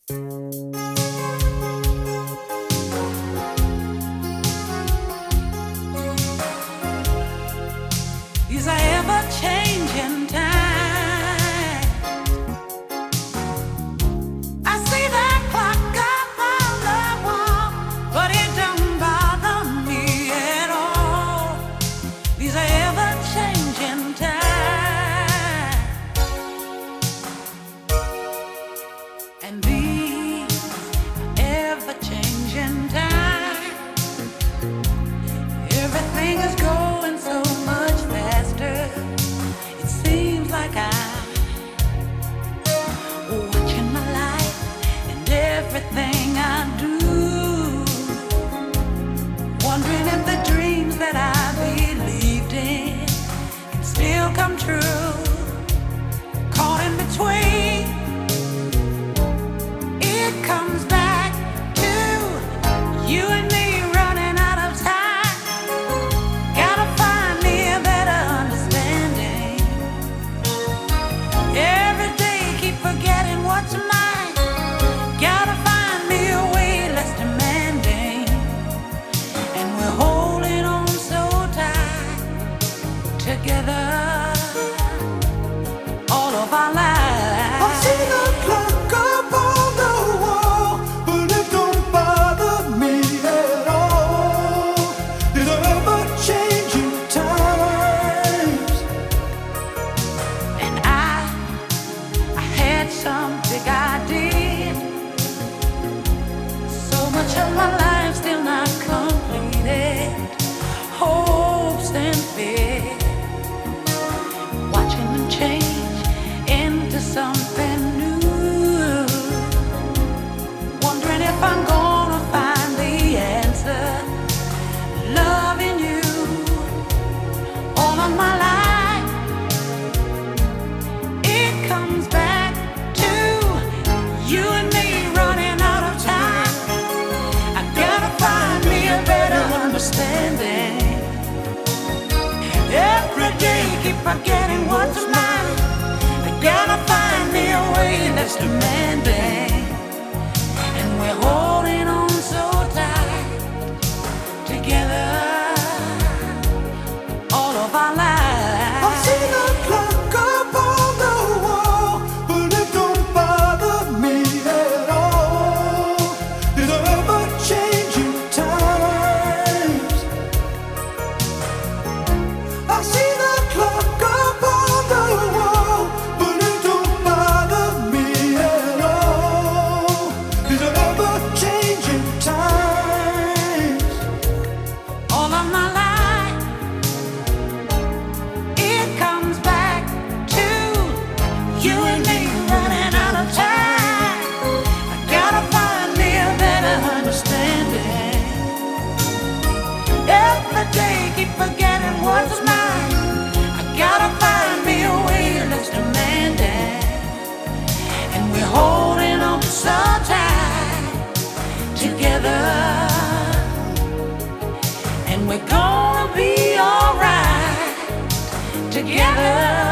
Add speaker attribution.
Speaker 1: These are ever-changing times. I see that clock on the wall, but it don't bother me at all. These are ever-changing times, and these ever-changing times, everything is going so much faster. It seems like I'm watching my life and everything I do, wondering if the dreams that I believed in can still come true. Caught in between, it comes back to you and me running out of time. Gotta find me a better understanding. Every day keep forgetting what's mine. Gotta find me a way less demanding. And we're holding on so tight together all of our lives.
Speaker 2: I see the clock up on the wall, but it don't bother me at all. These are ever-changing times.
Speaker 1: And I had some big idea. So much of my life still not completed. Hopes and fears, watching them change into something new. Wondering if I'm gonna find the answer. Loving you all of my life. It comes back to you and me running out of time. I gotta find me a better understanding. Every day keep forgetting what's mine. I gotta find me a way that's demanding. And we're holding on so tight together all of our lives.
Speaker 2: I see the clock up on the wall, but it don't bother me at all. These are ever-changing times. I see the clock up on the wall, but it don't bother me at all. These are ever-changing times.
Speaker 1: All of my life, it comes back to you and me running out of time. I gotta find me a better understanding. Every day keep forgetting what's mine. I gotta find me a way less demanding. And we're holding on so tight together. And we're gonna be alright together.